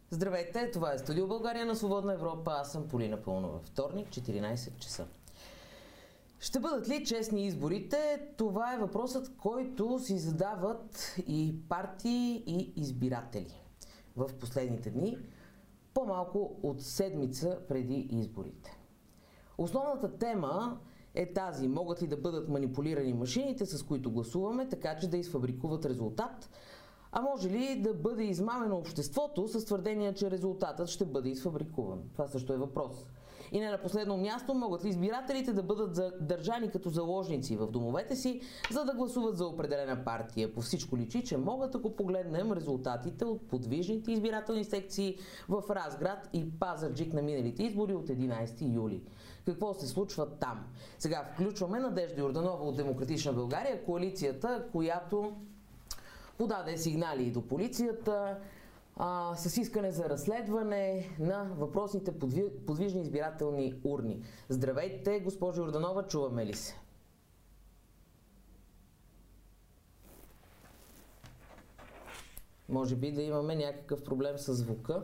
Здравейте, това е Студио България на Свободна Европа. Аз съм Полина Пълнова. Вторник, 14 часа. Ще бъдат ли честни изборите? Това е въпросът, който си задават и партии, и избиратели в последните дни, по-малко от седмица преди изборите. Основната тема е тази: могат ли да бъдат манипулирани машините, с които гласуваме, така че да изфабрикуват резултат? А може ли да бъде измамено обществото с твърдение, че резултатът ще бъде изфабрикуван? Това също е въпрос. И не на последно място, могат ли избирателите да бъдат държани като заложници в домовете си, за да гласуват за определена партия? По всичко личи, че могат, ако погледнем резултатите от подвижните избирателни секции в Разград и Пазарджик на миналите избори от 11 юли. Какво се случва там? Сега включваме Надежда Йорданова от Демократична България, коалицията, която подаде сигнали до полицията с искане за разследване на въпросните подвижни избирателни урни. Здравейте, госпожо Йорданова, чуваме ли се? Може би да имаме някакъв проблем с звука.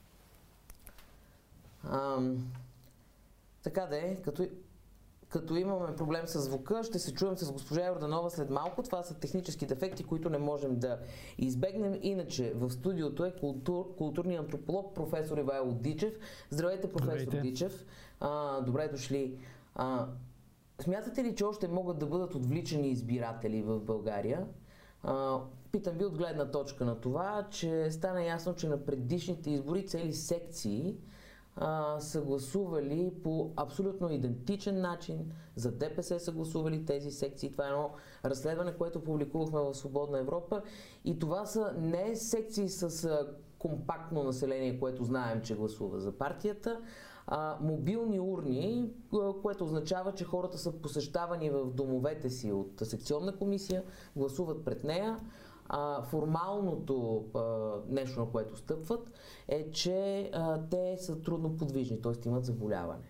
Така да е, като имаме проблем с звука, ще се чуем с госпожа Йорданова след малко. Това са технически дефекти, които не можем да избегнем. Иначе в студиото е културният антрополог професор Ивайло Дичев. Здравейте, професор Дичев. Добре дошли. Смятате ли, че още могат да бъдат отвличани избиратели в България? Питам ви от гледна точка на това, че стана ясно, че на предишните избори цели секции са гласували по абсолютно идентичен начин. За ДПС са гласували тези секции. Това е едно разследване, което публикувахме в Свободна Европа. И това са не секции с компактно население, което знаем, че гласува за партията, мобилни урни, което означава, че хората са посещавани в домовете си от секционна комисия, гласуват пред нея. Формалното нещо, на което стъпват, е, че те са трудно подвижни, т.е. имат заболяване.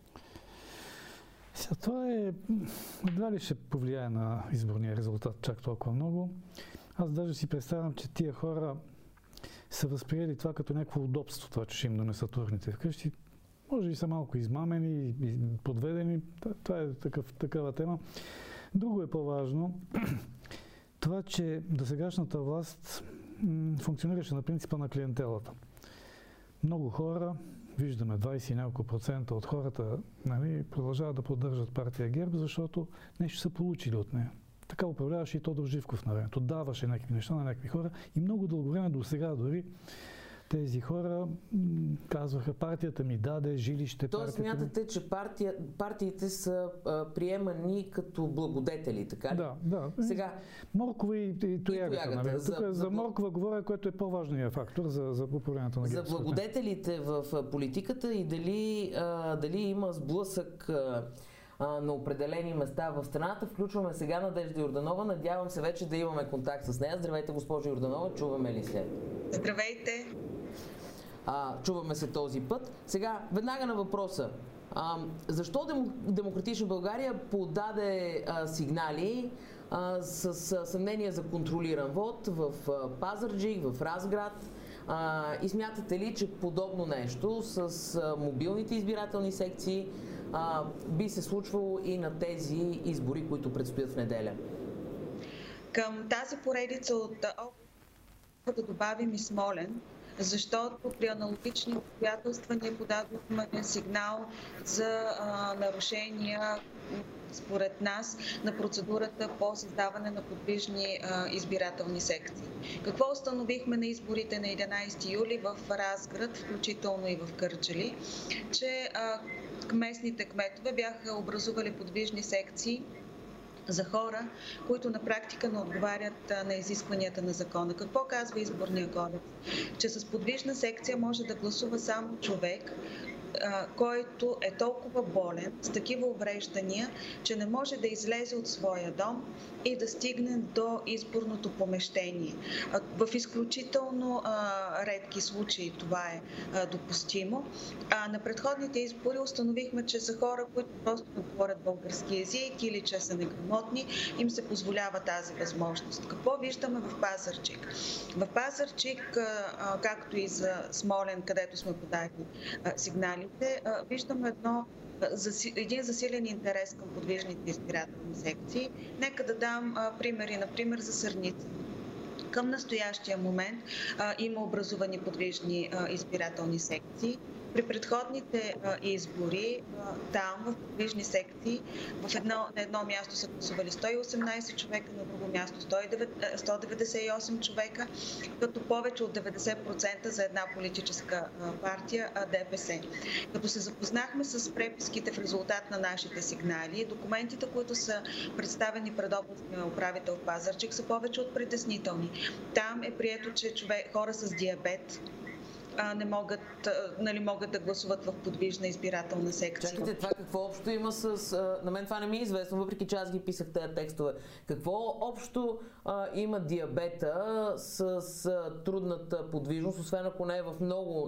Това едва ли ще повлияе на изборния резултат чак толкова много. Аз даже си представям, че тия хора са възприели това като някакво удобство, това, че ще им донесат урните вкъщи. Може и са малко измамени и подведени. Това е такава тема. Друго е по-важно. Това, че досегашната власт функционираше на принципа на клиентелата. Много хора, виждаме 20 и няколко процента от хората, продължават да поддържат партия ГЕРБ, защото нещо са получили от нея. Така управляваше и Тодор Живков на времето. Даваше някакви неща на някакви хора и много дълго време до сега дори тези хора казваха: партията ми даде жилище. Тоест смятате, че партиите са приемани като благодетели, така ли? Да. Сега, моркова и тоягата. За моркова говоря, което е по-важният фактор за управлението на ГЕРБ. За благодетелите в политиката и дали има сблъсък на определени места в страната. Включваме сега Надежда Йорданова. Надявам се вече да имаме контакт с нея. Здравейте, госпожо Йорданова. Чуваме ли се? Здравейте. Чуваме се този път. Сега, веднага на въпроса. Защо Демократична България подаде сигнали с съмнение за контролиран вод в Пазарджик, в Разград? И смятате ли, че подобно нещо с мобилните избирателни секции би се случвало и на тези избори, които предстоят в неделя? Към тази поредица от да добавим и Смолян, защото при аналогични обстоятелства ние подадохме сигнал за нарушения, според нас, на процедурата по създаване на подвижни избирателни секции. Какво установихме на изборите на 11 юли в Разград, включително и в Кърджали? Че местните кметове бяха образували подвижни секции за хора, които на практика не отговарят на изискванията на закона. Какво казва Изборния кодекс? Че с подвижна секция може да гласува само човек, който е толкова болен, с такива увреждания, че не може да излезе от своя дом и да стигне до изборното помещение. В изключително редки случаи това е допустимо. На предходните избори установихме, че за хора, които просто не говорят български език или че са неграмотни, им се позволява тази възможност. Какво виждаме в Пазарджик? В Пазарджик, както и за Смолян, където сме подали сигналите, виждаме един засилен интерес към подвижните избирателни секции. Нека да дам примери, например за Сърница. Към настоящия момент има образувани подвижни избирателни секции. При предходните избори там в подвижни секции на едно място са гласували 118 човека, на друго място 198 човека, като повече от 90% за една политическа партия ДПС. Като се запознахме с преписките в резултат на нашите сигнали, документите, които са представени пред областния управител в Пазарджик, са повече от притеснителни. Там е прието, че хора с диабет могат да гласуват в подвижна избирателна секция. Чакайте, това какво общо има с... На мен това не ми е известно, въпреки че аз ги писах тези текстове. Какво общо има диабета с трудната подвижност, освен ако не е в много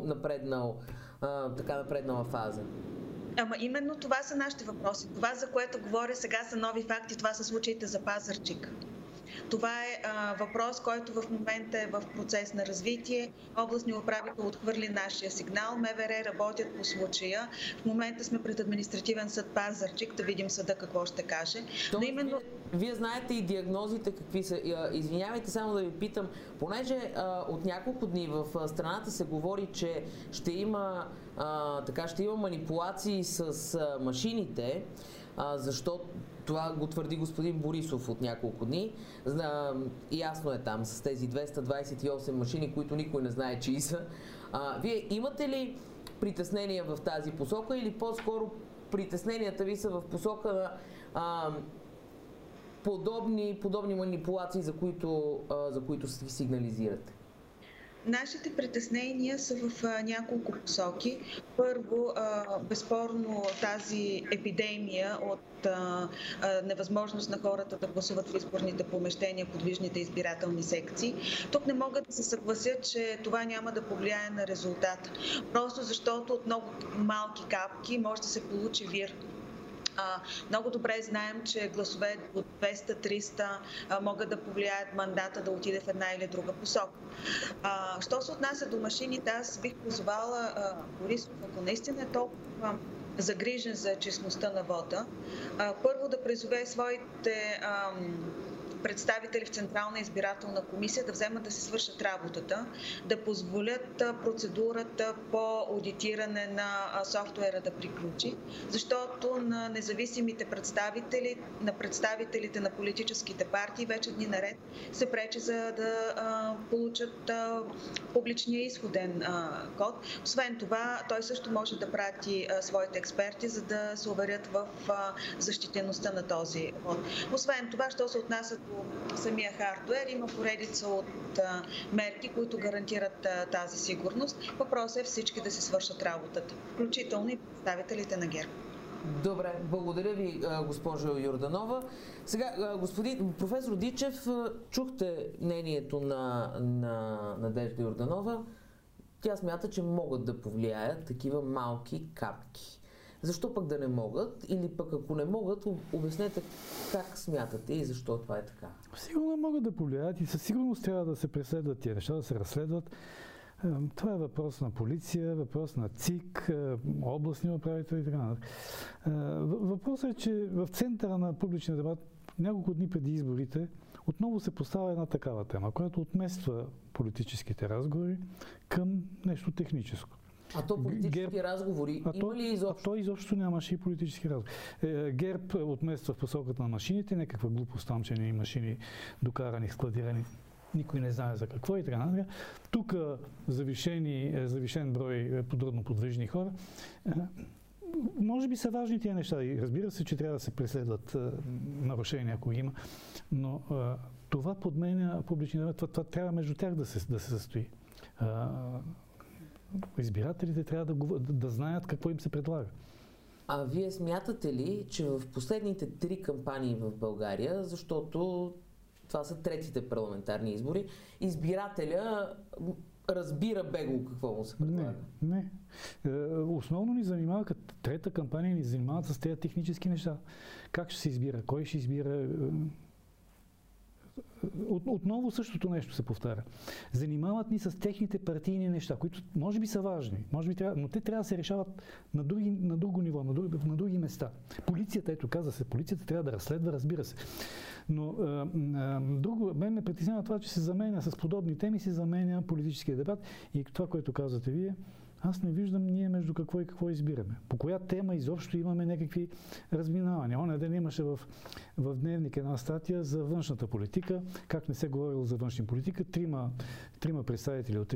напреднала фаза? Ама именно това са нашите въпроси. Това, за което говоря сега, са нови факти. Това са случаите за Пазарджик. Това е въпрос, който в момента е в процес на развитие. Областният управител отхвърли нашия сигнал. МВР работят по случая. В момента сме пред административен съд Пазарджик, да видим съда какво ще каже. Но именно... Вие знаете и диагнозите какви са. Извинявайте само да ви питам, понеже от няколко дни в страната се говори, че ще има манипулации с машините, защото това го твърди господин Борисов от няколко дни. Ясно е там с тези 228 машини, които никой не знае чии са. Вие имате ли притеснения в тази посока или по-скоро притесненията ви са в посока на подобни манипулации, за които си сигнализирате? Нашите притеснения са в няколко посоки. Първо, безспорно тази епидемия от невъзможност на хората да гласуват в изборните помещения, подвижните избирателни секции. Тук не мога да се съглася, че това няма да повлияе на резултата. Просто защото от много малки капки може да се получи вир. Много добре знаем, че гласове от 200-300 могат да повлияят мандата да отиде в една или друга посока. Що се отнася до машините, аз бих призовала Борисов, ако наистина е толкова загрижен за честността на вота, първо да призове своите представители в Централна избирателна комисия да вземат да се свършат работата, да позволят процедурата по аудитиране на софтуера да приключи, защото на независимите представители, на представителите на политическите партии вече дни наред се пречи за да получат публичния изходен код. Освен това, той също може да прати своите експерти, за да се уверят в защитеността на този код. Освен това, що се отнася до самия хардуер, има поредица от мерки, които гарантират тази сигурност. Въпросът е всички да се свършат работата, включително и представителите на ГЕРБ. Добре, благодаря ви, госпожо Йорданова. Сега, професор Дичев, чухте мнението на Надежда Йорданова. Тя смята, че могат да повлияят такива малки капки. Защо пък да не могат? Или пък ако не могат, обяснете как смятате и защо това е така. Сигурно могат да повлияят и със сигурност трябва да се преследват тия неща, да се разследват. Това е въпрос на полиция, въпрос на ЦИК, областни управители и така нататък. Въпросът е, че в центъра на публичния дебат няколко дни преди изборите отново се поставя една такава тема, която отмества политическите разговори към нещо техническо. А то политически разговори има ли изобщо? А то изобщо нямаше и политически разговори. ГЕРБ отмества в посоката на машините, някаква глупост там, че не има машини докарани, складирани. Никой не знае за какво и така нататък. Тук завишен брой подробно подвижни хора. Може би са важни тия неща и разбира се, че трябва да се преследват нарушения, ако има, но това подменя публичния дебат. Това трябва между тях да се състои. избирателите трябва да знаят какво им се предлага. А вие смятате ли, че в последните 3 кампании в България, защото това са третите парламентарни избори, избирателя разбира бегло какво му се предлага? Не. Основно ни занимава, като трета кампания ни занимават с тези технически неща. Как ще се избира, кой ще избира. Отново същото нещо се повтаря. Занимават ни с техните партийни неща, които може би са важни, но те трябва да се решават на друго ниво, на други места. Полицията, ето каза се, полицията трябва да разследва, разбира се. Но мен ме притеснява това, че се заменя с подобни теми, се заменя политическия дебат и това, което казвате вие, аз не виждам ние между какво и какво избираме. По коя тема изобщо имаме някакви разминавания. Оня ден имаше в Дневник една статия за външната политика, как не се говорило за външна политика. Трима представители от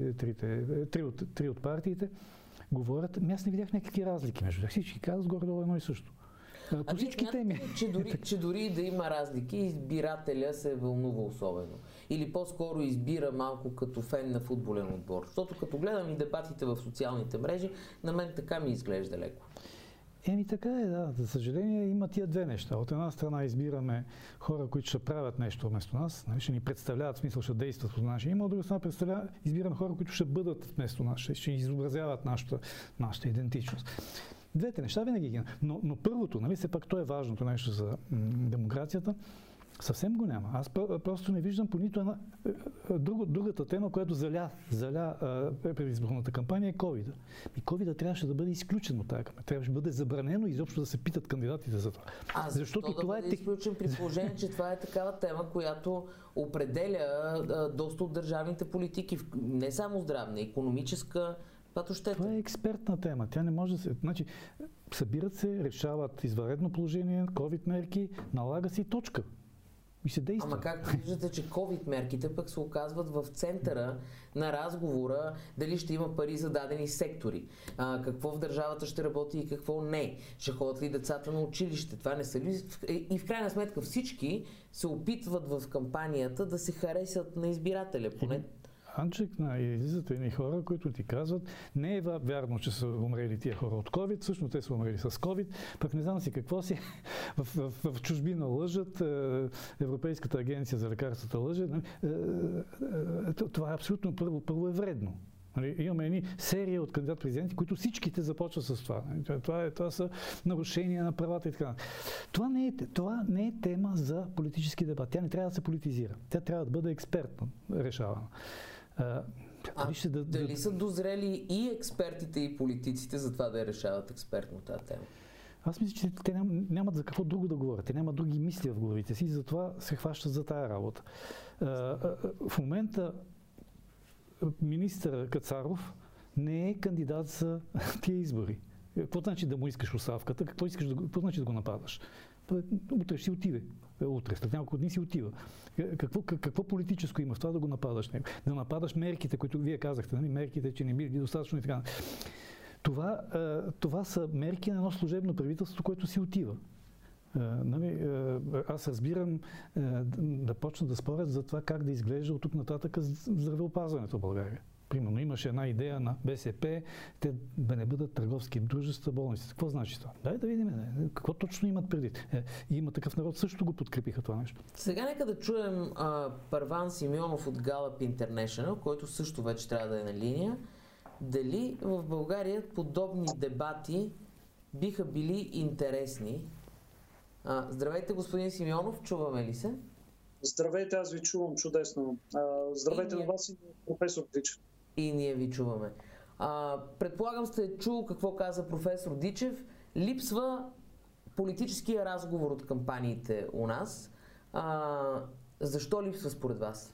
три от партиите говорят. Аз не видях някакви разлики между тях. Всички казват горе-долу едно и също. По всички теми. Че дори да има разлики, избирателя се вълнува особено. Или по-скоро избира малко като фен на футболен отбор. Защото като гледам и дебатите в социалните мрежи, на мен така ми изглежда леко. Така е, да. За съжаление има тия две неща. От една страна избираме хора, които ще правят нещо вместо нас, ще ни представляват, в смисъл ще действат по нашия име, от друга страна избираме хора, които ще бъдат вместо нас, ще изобразяват нашата идентичност. Двете неща винаги ги има. Но първото, все пак то е важното нещо за демокрацията, съвсем го няма. Аз просто не виждам по нито една другата тема, която заля предизборната кампания е COVID-а. И COVID-а трябваше да бъде изключен от тази кампания. Трябваше да бъде забранено изобщо да се питат кандидатите за това. Защото да бъде изключен при положение, че това е такава тема, която определя доста от държавните политики, не само здравна, икономическа. Това е експертна тема. Тя не може да се... събират се, решават извънредно положение, COVID мерки, налага се и точка. И се действа. Ама как виждате, че COVID мерките пък се оказват в центъра на разговора дали ще има пари за дадени сектори, какво в държавата ще работи и какво не, ще ходят ли децата на училище, това не са ли... И в крайна сметка всички се опитват в кампанията да се харесат на избирателя. Поне Анчек, излизат едни хора, които ти казват, не е вярно, че са умрели тия хора от COVID, всъщност те са умрели с COVID, пък не знам си какво си, в чужбина лъжат, Европейската агенция за лекарствата лъжат. Това е абсолютно първо е вредно. Имаме едни серия от кандидат-президенти, които всичките започват с това. Това са нарушения на правата и така. Това не е тема за политически дебат. Тя не трябва да се политизира. Тя трябва да бъде експертно решавана. Дали са дозрели и експертите, и политиците за това да я решават експертно тази тема? Аз мисля, че те нямат за какво друго да говорят. Те нямат други мисли в главите си, затова се хващат за тая работа. В момента министър Кацаров не е кандидат за тия избори. Какво значи да му искаш оставката? Какво значи да го нападаш? Утре си отиде. Утре, след няколко дни си отива. Какво политическо има в това да го нападаш? Да нападаш мерките, които вие казахте, мерките, че не били достатъчно и така. Това са мерки на едно служебно правителство, което си отива. Аз разбирам да почнат да спорят за това как да изглежда от тук нататък здравеопазването в България. Примерно имаше една идея на БСП, те да не бъдат търговски дружества, болниците. Какво значи това? Дай да видим, какво точно имат преди. Има такъв народ, също го подкрепиха това нещо. Сега нека да чуем Първан Симеонов от Gallup International, който също вече трябва да е на линия. Дали в България подобни дебати биха били интересни? Здравейте, господин Симеонов, чуваме ли се? Здравейте, аз ви чувам чудесно. Здравейте на вас и професор Дичев. И ние ви чуваме. Предполагам сте чул какво каза професор Дичев. Липсва политическия разговор от кампаниите у нас. Защо липсва според вас?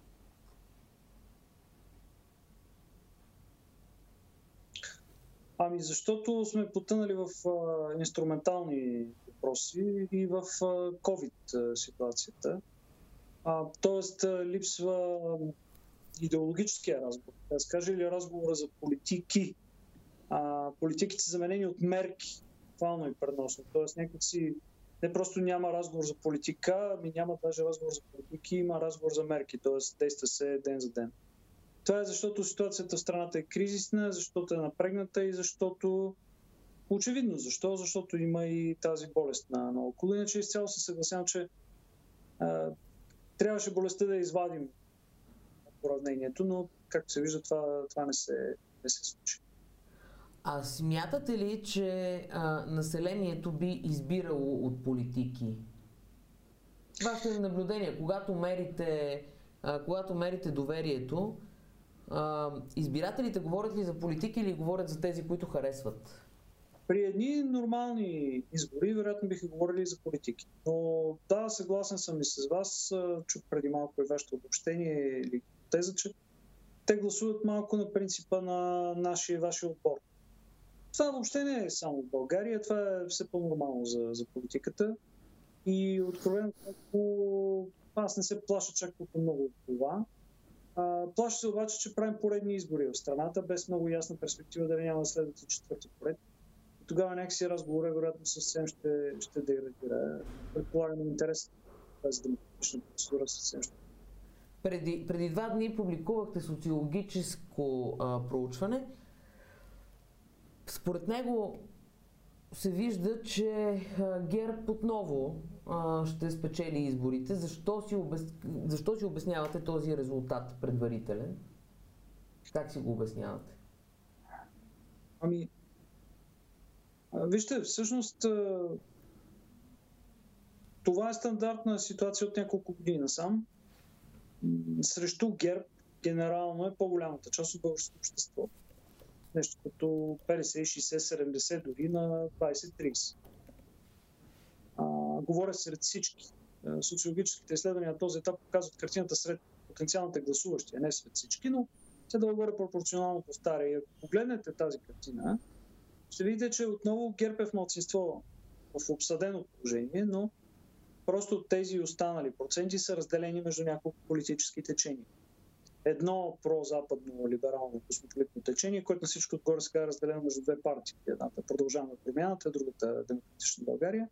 Защото сме потънали в инструментални въпроси и в COVID ситуацията. Тоест липсва идеологическия разговор, да се каже, или разговора за политики. Политиките са заменени от мерки, буквално и предносно. Тоест някакси не просто няма разговор за политика, няма даже разговор за политики, има разговор за мерки, т.е. действа се ден за ден. Това е защото ситуацията в страната е кризисна, защото е напрегната и защото очевидно защо? Защото има и тази болест на около. Иначе изцяло се съгласявам, че трябваше болестта да извадим от уравнението, но както се вижда, това не се случи. А смятате ли, че населението би избирало от политики? Вашето наблюдение, когато мерите доверието, избирателите говорят ли за политики или говорят за тези, които харесват? При едни нормални избори, вероятно биха говорили за политики. Но да, съгласен съм и с вас. Чух преди малко и вашето обобщение или теза, че те гласуват малко на принципа на нашия и вашия отбор. Това въобще не е само в България, това е все по-нормално за политиката. И откровено, аз не се плаша чак толкова много от това. Плаша се обаче, че правим поредни избори в страната, без много ясна перспектива дали няма да следват и четвърти поред. И тогава някакси разговора вероятно съвсем ще деградира. Предполагам интерес тази демократична процедура съвсем ще. Преди 2 дни публикувахте социологическо проучване. Според него се вижда, че ГЕРБ отново ще спечели изборите. Защо си обяснявате този резултат предварителен? Как си го обяснявате? Вижте, всъщност това е стандартна ситуация от няколко години насам. Срещу ГЕРБ генерално е по-голямата част от българското общество. Нещо като 50, 60, 70, дори на 20-30. Говоря сред всички. Социологическите изследвания на този етап показват картината сред потенциалните гласуващи, а не сред всички, но се да говоря пропорционално повтаря. И ако погледнете тази картина, ще видите, че отново ГЕРБ е в малцинство в обсъдено положение, но просто тези останали проценти са разделени между няколко политически течения. Едно прозападно либерално космополитно течение, което на всичко отгоре сега е разделено между две партии. Едната Продължаваме промяната, другата Демократична България.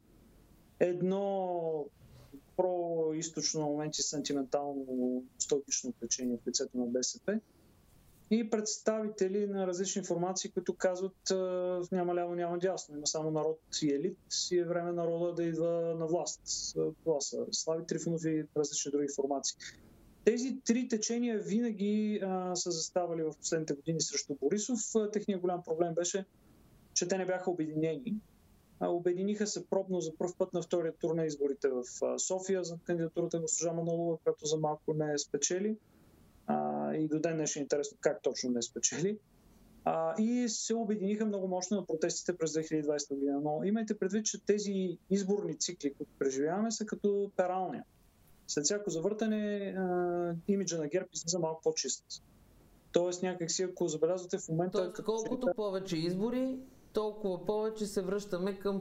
Едно про-източно на моменти сантиментално носталгично течение в лицето на БСП и представители на различни формации, които казват няма ляво, няма дясно. Има само народ и елит и е време народа да идва на власт. Това са Слави Трифонов и различни други формации. Тези три течения винаги са заставали в последните години срещу Борисов. Техният голям проблем беше, че те не бяха обединени. Обединиха се пробно за пръв път на втория тур на изборите в София за кандидатурата на госпожа Манолова, която за малко не спечели. И до ден днешен е интересно как точно не спечели. И се обединиха много мощно на протестите през 2020 година. Но имайте предвид, че тези изборни цикли, които преживяваме, са като пералня. След всяко завъртане имиджа на ГЕРБ излиза малко по-чист. Тоест някакси, ако забелязвате в момента... Тоест, колкото повече избори, толкова повече се връщаме към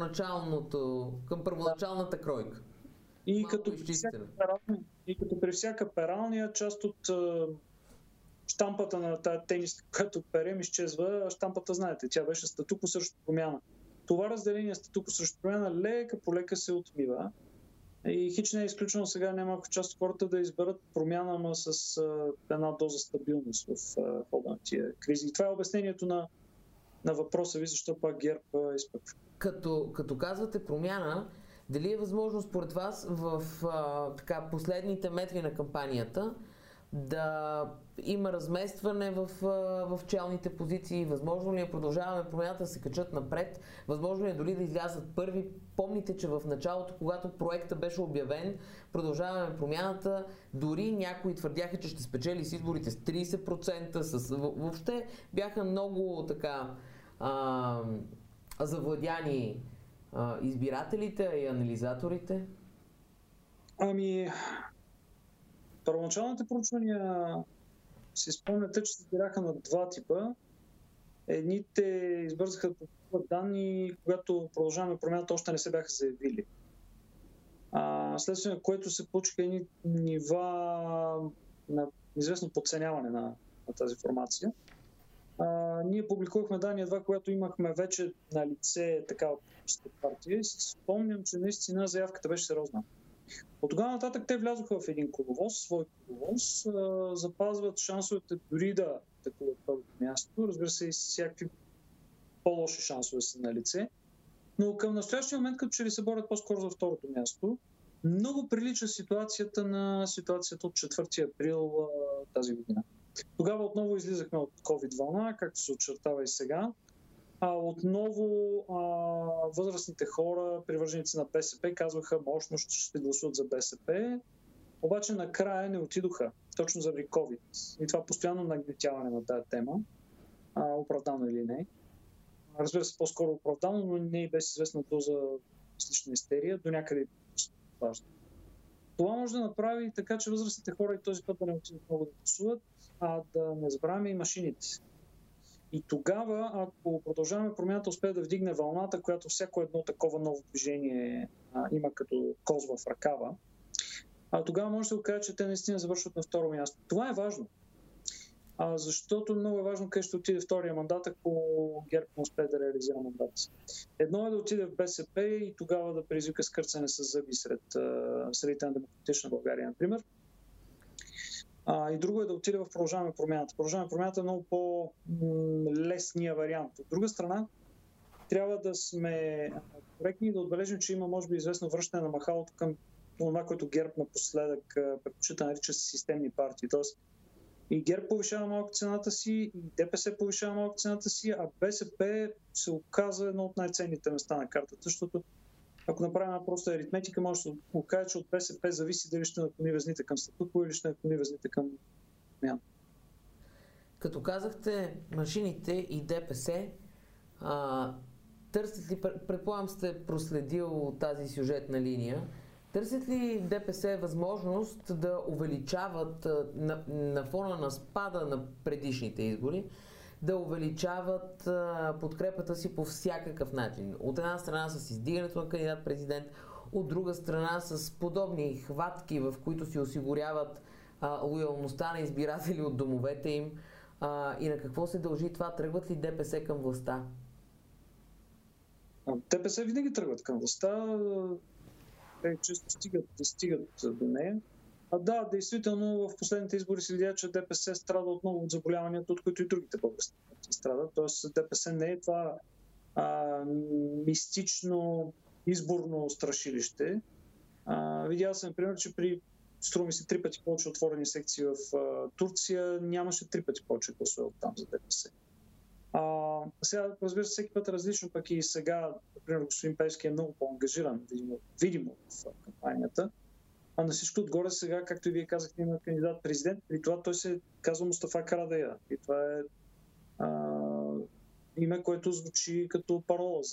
първоначалната кройка. И като при всяка пералня, част от щампата на тази тениска, която перем, изчезва. Щампата, знаете, тя беше статуко срещу промяна. Това разделение статуко срещу промяна лека по лека се отмива. И хич не е изключено сега немалко част от хората да изберат промяна, но с една доза стабилност в хода на тия кризи. И това е обяснението на въпроса ви, защо пак ГЕРБ изпъква. Като казвате промяна, дали е възможно според вас в последните метри на кампанията да има разместване в челните позиции? Възможно ли е Продължаваме промяната да се качат напред? Възможно ли е дори да излязат първи? Помните, че в началото, когато проектът беше обявен, Продължаваме промяната, дори някои твърдяха, че ще спечели с изборите с 30%. Въобще бяха много завладяни избирателите и анализаторите? Първоначалните проучвания си спомняте, че се избираха на два типа. Едните избързаха да публикуват данни, когато Продължаваме промяната още не се бяха заявили. Следствие на което се получиха едни нива на известно подценяване на тази формация. Ние публикувахме данни едва, когато имахме вече на лице такава партия и си спомням, че наистина заявката беше сериозна. От тогава нататък те влязоха в един коловоз, свой коловоз, запазват шансовете дори да атакуват първото място. Разбира се, и всякакви по-лоши шансове са на лице. Но към настоящия момент, като че ли се борят по-скоро за второто място, много прилича ситуацията на ситуацията от 4 април тази година. Тогава отново излизахме от COVID вълна, както се очертава и сега. Отново възрастните хора, привърженици на БСП, казваха мощно, ще гласуват за БСП. Обаче накрая не отидоха, точно заради COVID. И това постоянно нагнетяване на тази тема, оправдано или не. Разбира се, по-скоро оправдано, но не и без известна доза лична истерия, до някъде важно. Това може да направи така, че възрастните хора и този път да не отидат много да гласуват, а да не забравяме и машините. И тогава, ако продължаваме промяната, успее да вдигне вълната, която всяко едно такова ново движение има като козва в ръкава, тогава може да се окаже, че те наистина завършват на второ място. Това е важно. Защото много е важно къде ще отиде втория мандат, ако ГЕРБ не успее да реализира мандата си. Едно е да отиде в БСП и тогава да предизвика скърцане с зъби сред средите на Демократична България, например. И друго е да отиде в Продължаваме промяната. Продължаваме промяната е много по-лесния вариант. От друга страна, трябва да сме коректни и да отбележим, че има, може би, известно връщане на махалото към това, което ГЕРБ напоследък предпочита нарича системни партии. Тоест, и ГЕРБ повишава малко цената си, и ДПС повишава малко цената си, а БСП се оказа едно от най-ценните места на картата, защото ако направим една проста аритметика, може да се окаже, че от БСП зависи дали ще наклони везните към статукво или ще наклони везните към промяна. Като казахте машините и ДПС, търсят ли, предполагам сте проследил тази сюжетна линия, търсят ли ДПС възможност да увеличават на фона на спада на предишните избори, да увеличават подкрепата си по всякакъв начин? От една страна с издигането на кандидат-президент, от друга страна с подобни хватки, в които си осигуряват лоялността на избиратели от домовете им. И на какво се дължи това? Тръгват ли ДПС към властта? ДПС винаги тръгват към властта. Те често стигат до нея. Да, действително в последните избори се видя, че ДПС страда отново от заболяванията, от които и другите български страдат. Тоест ДПС не е това мистично изборно страшилище. Видял съм, например, че при струва ми се 3 пъти повече отворени секции в Турция, нямаше 3 пъти повече гласове там за ДПС. Сега, разбира се, всеки път различно, пък и сега, например, господин Пеевски е много по-ангажиран, видимо в кампанията. А на всичко отгоре сега, както и вие казахте, има кандидат-президент. При това той се казва Мустафа Карадайъ. И това е име, което звучи като парола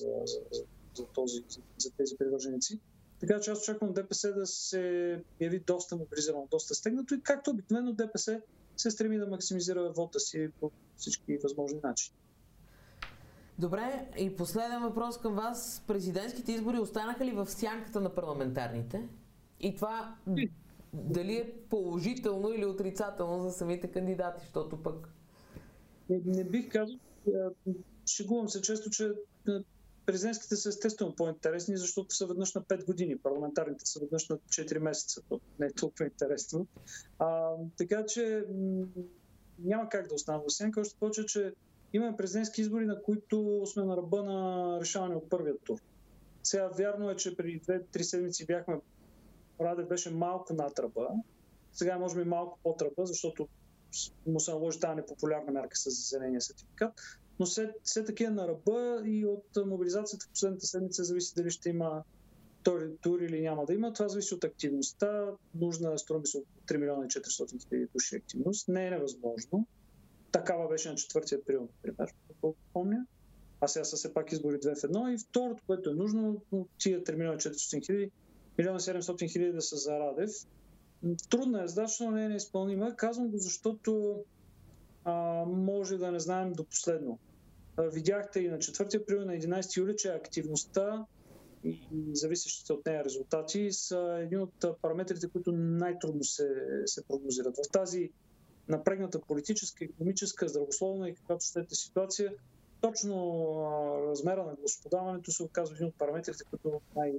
за тези привърженици. Така че аз очаквам ДПС да се яви доста мобилизирано, доста стегнато и както обикновено ДПС се стреми да максимизира вота си по всички възможни начини. Добре, и последен въпрос към вас. Президентските избори останаха ли в сянката на парламентарните? И това дали е положително или отрицателно за самите кандидати, защото пък... Не бих казал. Шегувам се често, че президентските са естествено по-интересни, защото са веднъж на 5 години. Парламентарните са веднъж на 4 месеца. То не е толкова интересно. Така че няма как да остана в сянка. Още повече, че имаме президентски избори, на които сме на ръба на решаване от първия тур. Сега вярно е, че преди 2-3 седмици Радев беше малко над ръба. Сега може би малко под ръба, защото му се наложи тази непопулярна мярка с зеления сертификат. Но все таки е на ръба и от мобилизацията в последната седмица зависи дали ще има втори тур или няма да има. Това зависи от активността. Нужна струва се от 3 милиона и 400 хиляди души активност. Не е невъзможно. Такава беше на 4 април, например, ако помня. А сега са все пак избори 2 в 1. И второто, което е нужно, тия 3 милиона и 400 хиляди, 1 700 хиляди да са за Радев. Трудна е задача, но не е неизпълнима. Казвам го, защото може да не знаем до последно. Видяхте и на 4 април, на 11 юли, че активността и зависещите от нея резултати са един от параметрите, които най-трудно се прогнозират. В тази напрегната политическа, икономическа, здравословна и каквато щете ситуация, точно размера на гласоподаването се оказва един от параметрите, които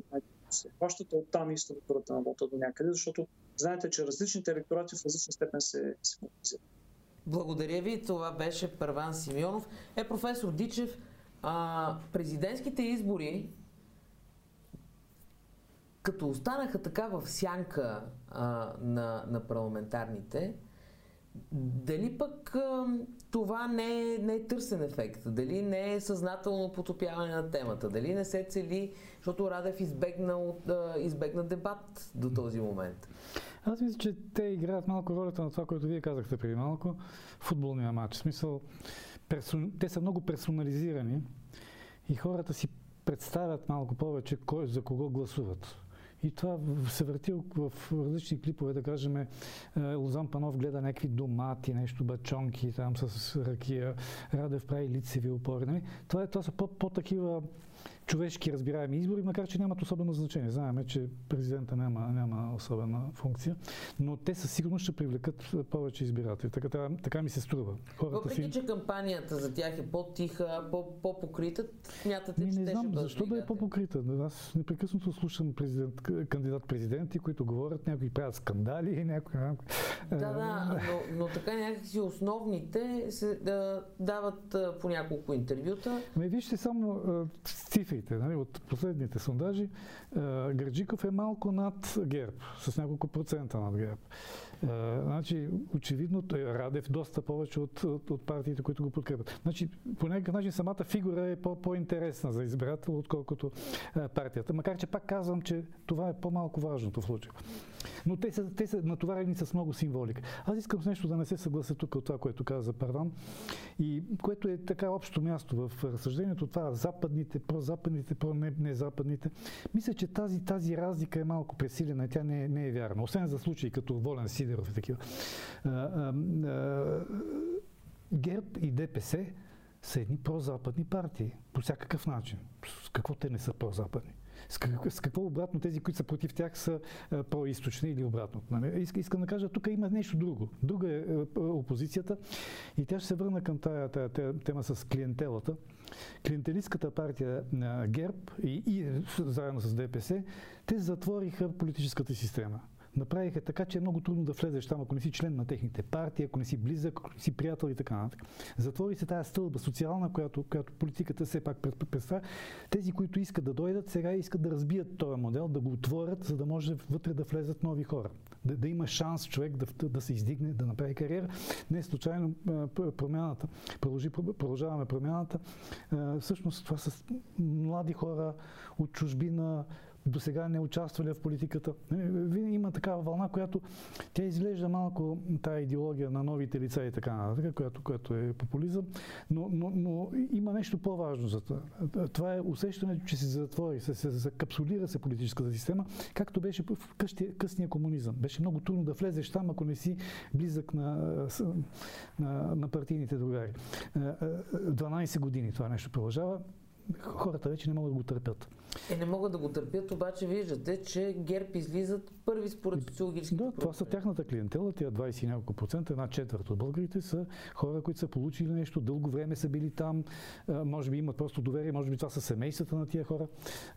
се хващат, оттам и структурата на вота до някъде, защото знаете, че различните електорати в различна степен се мобилизират. Благодаря ви. Това беше Първан Симеонов. Професор Дичев, президентските избори, като останаха така в сянка на парламентарните, дали пък това не е търсен ефект? Дали не е съзнателно потопяване на темата? Дали не се цели, защото Радев избегна дебат до този момент? Аз мисля, че те играят малко ролята на това, което вие казахте преди малко, футболния матч. В смисъл, те са много персонализирани и хората си представят малко повече кой за кого гласуват. И това се върти в различни клипове, да кажем, Лозан Панов гледа някакви домати, нещо бачонки там с ракия, Радев прави лицеви опори. Това са по-такива човешки разбираеми избори, макар че нямат особено значение. Знаем, че президента няма особена функция, но те със сигурност ще привлекат повече избиратели. Така ми се струва. Въпреки, че кампанията за тях е по-тиха, по-покрита, смятате, че те ще бъдат? Защо да е по-покрита? Аз непрекъснато слушам кандидат-президенти, които говорят, някои правят скандали, някои... но така някакси основните се дават по няколко интервюта. Вижте само цифрите. От последните сондажи Герджиков е малко над ГЕРБ, с няколко процента над ГЕРБ. Значи, очевидно, Радев доста повече от партиите, които го подкрепят. Значи, по някакъв начин самата фигура е по-интересна за избирател, отколкото партията. Макар че пак казвам, че това е по-малко важното в случая. Но те са натоварени с много символика. Аз искам с нещо да не се съглася тук от това, което каза Първан, и което е така общо място в разсъждението, това западните, прозападните, незападните. Мисля, че тази разлика е малко пресилена и тя не е вярна. Освен за случаи като Волен Сидеров и такива. ГЕРБ и ДПС са едни прозападни партии. По всякакъв начин. С какво те не са прозападни? С какво обратно тези, които са против тях, са произточни или обратно? Искам да кажа, тук има нещо друго. Друга е опозицията и тя ще се върна към тая тема с клиентелата. Клиентелистката партия на ГЕРБ и заедно с ДПС, те затвориха политическата система. Направиха така, че е много трудно да влезеш там, ако не си член на техните партии, ако не си близък, ако не си приятел и така нататък. Затвори се тая стълба социална, която политиката все пак представя. Тези, които искат да дойдат, сега искат да разбият този модел, да го отворят, за да може вътре да влезат нови хора. Да има шанс човек да се издигне, да направи кариера. Не случайно промяната. Продължаваме промяната. Всъщност това са млади хора от чужбина, до сега не участвали в политиката. Винаги има такава вълна, която тя изглежда малко тая идеология на новите лица и така нататък, която е популизъм, но има нещо по-важно за това. Това е усещането, че се затвори, се закапсулира се политическата система, както беше в късния комунизъм. Беше много трудно да влезеш там, ако не си близък на партийните другари. 12 години това нещо продължава. Хората вече не могат да го търпят. Не могат да го търпят, обаче виждате, че ГЕРБ излизат първи според социологическите профили. Да, това са тяхната клиентела, тия 20 и няколко процента, една четвърт от българите са хора, които са получили нещо, дълго време са били там, може би имат просто доверие, може би това са семействата на тия хора.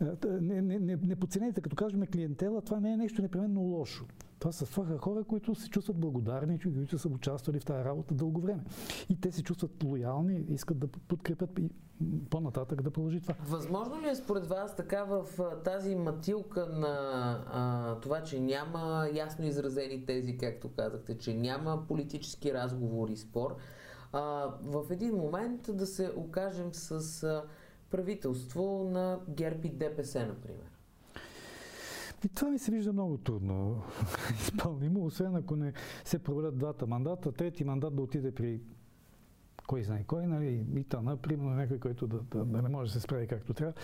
Не подценете, като кажем клиентела, това не е нещо непременно лошо. Това са хора, които се чувстват благодарни, които са участвали в тази работа дълго време. И те се чувстват лоялни, искат да подкрепят и по-нататък да продължи това. Възможно ли е според вас така в тази матилка на това, че няма ясно изразени тези, както казахте, че няма политически разговор и спор, в един момент да се окажем с правителство на ГЕРБ и ДПС, например? И това ми се вижда много трудно изпълнимо, освен ако не се проведат двата мандата, трети мандат да отиде при кой знае кой, нали, ИТАНА, примерно някой, който да не може да се справи както трябва.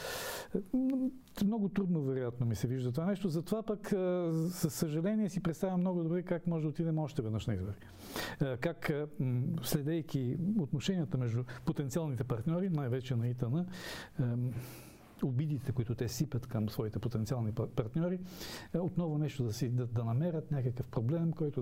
Много трудно, вероятно, ми се вижда това нещо. Затова пък, със съжаление, си представям много добре как може да отидем още веднъж на избори. Как, следейки отношенията между потенциалните партньори, най-вече на ИТАНА, обидите, които те сипят към своите потенциални партньори, отново нещо да намерят някакъв проблем, който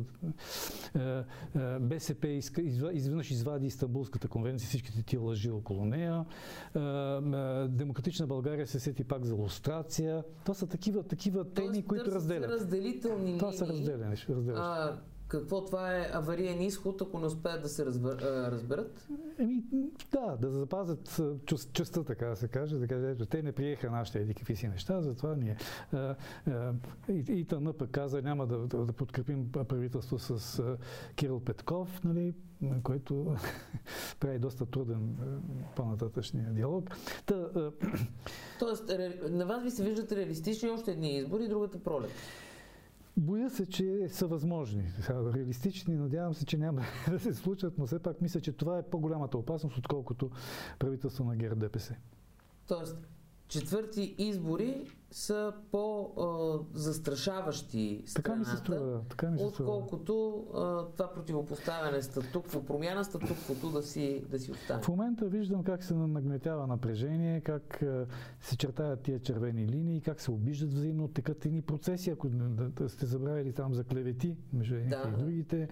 БСП изведнъж извади Истанбулската конвенция, всичките тия лъжи около нея. Демократична България се сети пак за лустрация. Това са такива теми, които разделят. Разделителни това са разделящи. Какво това е авариен изход, ако не успеят да се разберат? Да запазят честта, така да се каже. Ето, те не приеха нашите еди какви си неща, затова ние и ТНП каза, няма да подкрепим правителство с Кирил Петков, нали, който прави доста труден по-нататъчния диалог. Тоест, на вас ви се виждат реалистични още едни избори, другата пролет? Боя се, че са възможни. Реалистични, надявам се, че няма да се случат, но все пак мисля, че това е по-голямата опасност, отколкото правителство на ГЕРБ ДПС. Тоест, четвърти избори са по-застрашаващи страната, отколкото това противопоставяне статукво, промяна статуквото да си остане. В момента виждам как се нагнетява напрежение, как се чертаят тия червени линии, как се обиждат взаимно, текат едни процеси, ако сте забравили там за клевети между едните и другите.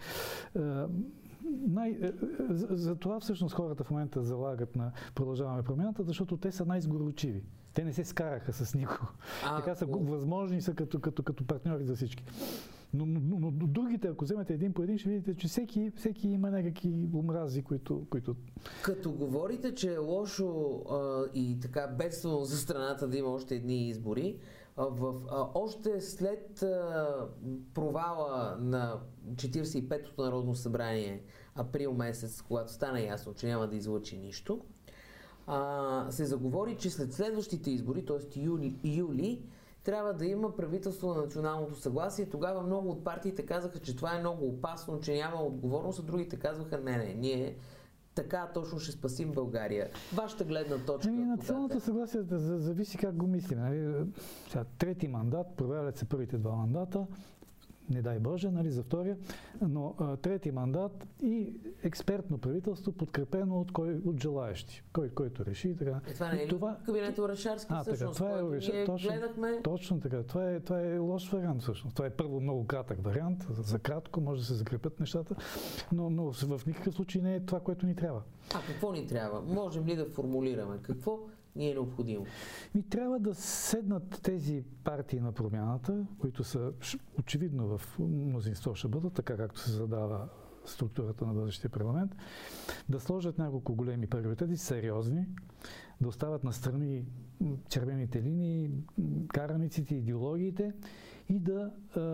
За това всъщност хората в момента залагат на Продължаваме промяната, защото те са най-сгоручиви. Те не се скараха с никого. Така са възможни са като партньори за всички. Но другите, ако вземете един по един, ще видите, че всеки има някакви омрази, които... Като говорите, че е лошо и така бедствено за страната да има още едни избори, още след провала на 45-то Народно събрание април месец, когато стана ясно, че няма да излъчи нищо, се заговори, че след следващите избори, т.е. юли, трябва да има правителство на националното съгласие. Тогава много от партиите казаха, че това е много опасно, че няма отговорност, а другите казваха, не, ние така точно ще спасим България. Вашата гледна точка. Националното съгласие зависи как го мислим. Трети мандат, провалят се първите два мандата, не дай Боже, за втория, но трети мандат и експертно правителство, подкрепено от желаещи, който реши. Така. Това не е ли кабинет Орешарски всъщност, който ние гледахме? Точно така. Това е лош вариант всъщност. Това е първо много кратък вариант, за кратко може да се закрепят нещата, но в никакъв случай не е това, което ни трябва. Какво ни трябва? Можем ли да формулираме? Какво ни е необходимо? Трябва да седнат тези партии на промяната, които са очевидно в мнозинство ще бъдат, така както се задава структурата на бъдещия парламент, да сложат няколко големи приоритети, сериозни, да остават настрани червените линии, караниците, идеологиите и да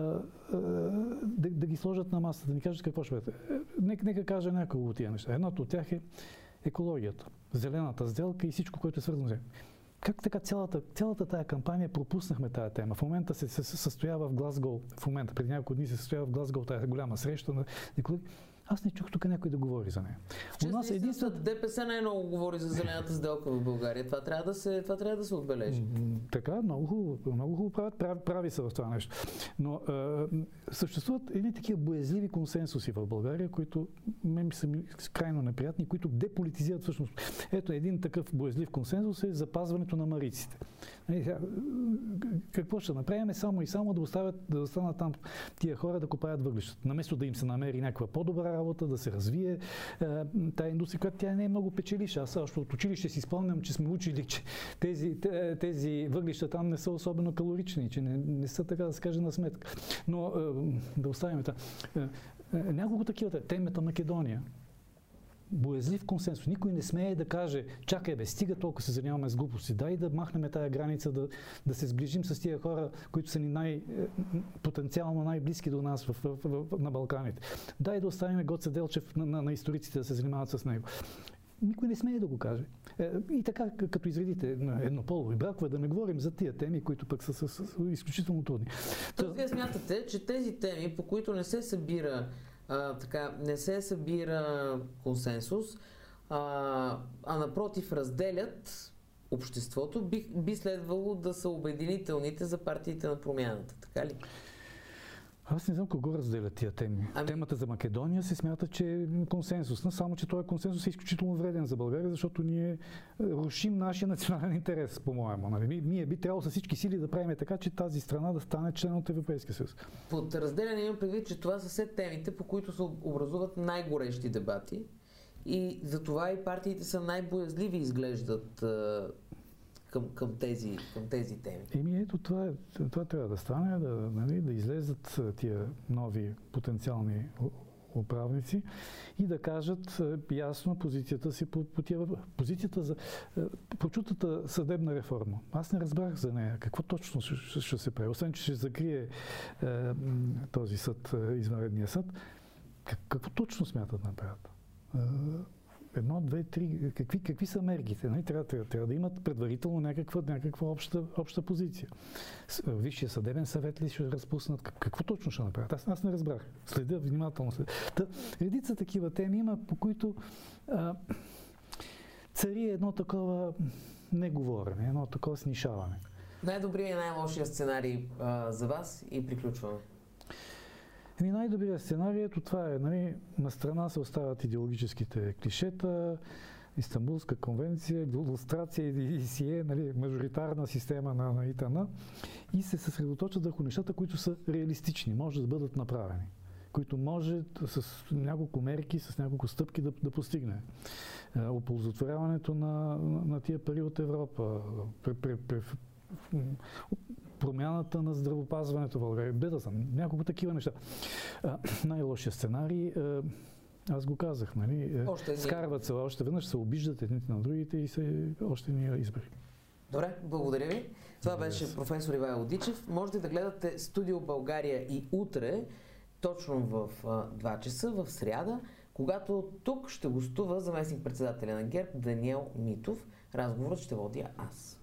ги сложат на масата, да ни кажат какво ще бъде. Нека кажа няколко от тия неща. Едното от тях е екологията, зелената сделка и всичко, което е свързано с нея. Как така цялата тая кампания пропуснахме тая тема? В момента се състоява в Глазгоу, преди няколко дни се състоява в Глазгоу тая голяма среща на екология. Аз не чух тук някой да говори за нея. ДПС най-много говори за зелената сделка в България. Това трябва да се отбележи. Така, много хубаво прави се в това нещо. Но съществуват едни такива боязливи консенсуси в България, които мен са крайно неприятни, които деполитизират всъщност. Ето един такъв боязлив консенсус е запазването на мариците. Какво ще направим? Само и само да останат там тия хора да копаят въглищата. Наместо да им се намери някаква по-добра работа, да се развие тая индустрия, която тя не е много печеливша. Аз още от училище си спомням, че сме учили, че тези въглища там не са особено калорични, че не са, така да се каже, на сметка. Но да оставим това. Няколко такива. Темата Македония. Боязлив консенсус. Никой не смее да каже, чакай стига толкова се занимаваме с глупости. Дай да махнем тая граница, да се сближим с тия хора, които са ни потенциално най-близки до нас на Балканите. Дай да оставим Гоце Делчев на историците да се занимават с него. Никой не смее да го каже. И така, като изредите еднополови бракове, да не говорим за тия теми, които пък са изключително трудни. Тоест, вие смятате, че тези теми, по които не се събира консенсус, а напротив разделят обществото, би следвало да са обединителните за партиите на промяната, така ли? Аз не знам кого разделя тия теми. Темата за Македония се смята, че е консенсусна, само че този консенсус е изключително вреден за България, защото ние рушим нашия национален интерес, по-моему. Нали? Ние би трябвало с всички сили да правим така, че тази страна да стане член от Европейския съюз. Под разделяне имам предвид, че това са все темите, по които се образуват най-горещи дебати и затова и партиите са най-боязливи изглеждат към тези теми. Ето това трябва да стане, да излезат тия нови потенциални управници и да кажат ясно позицията си по позицията за прочутата съдебна реформа. Аз не разбрах за нея какво точно ще се прави. Освен, че ще закрие този съд, извънредния съд, какво точно смятат да направят? 1, 2, 3, какви са мерките? Нали? Трябва да имат предварително някаква обща позиция. Висшия съдебен съвет ли ще разпуснат? Какво точно ще направят? Аз не разбрах. Следя внимателно. Редица такива теми има, по които цари едно такова неговорене, едно такова снишаване. Най-добрият и най-лошия сценарий за вас и приключваме. Най-добрият сценарий, това е, нали, на страна се оставят идеологическите клишета, Истанбулска конвенция, лустрация и сие, нали, мажоритарна система на ИТН и се съсредоточат върху нещата, които са реалистични, може да бъдат направени, които може с няколко мерки, с няколко стъпки да постигне. Оползотворяването на тия пари от Европа, промяната на здравопазването в България. Беда съм. Няколко такива неща. Най-лошия сценарий, аз го казах, нали? Скарват се, още веднъж се обиждат едните на другите и още ни избрали. Добре, благодаря ви. Това беше професор Ивайло Дичев. Можете да гледате Студио България и утре, точно в 2 часа, в сряда, когато тук ще гостува заместник-председателя на ГЕРБ Даниел Митов. Разговорът ще водя аз.